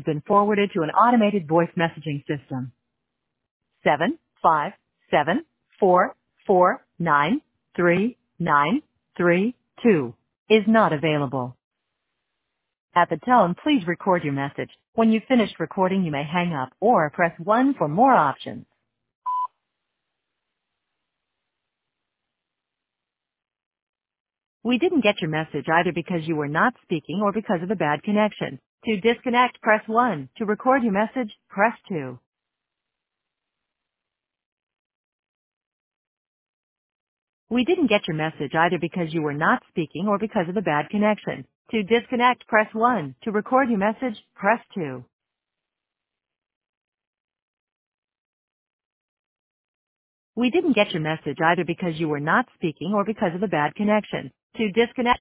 been forwarded to an automated voice messaging system. 75744939932 is not available. At the tone, please record your message. When you've finished recording, you may hang up or press 1 for more options. We didn't get your message either because you were not speaking or because of a bad connection. To disconnect, press 1. To record your message, press 2. We didn't get your message either because you were not speaking or because of a bad connection. To disconnect, press 1. To record your message, press 2. We didn't get your message either because you were not speaking or because of a bad connection. To disconnect,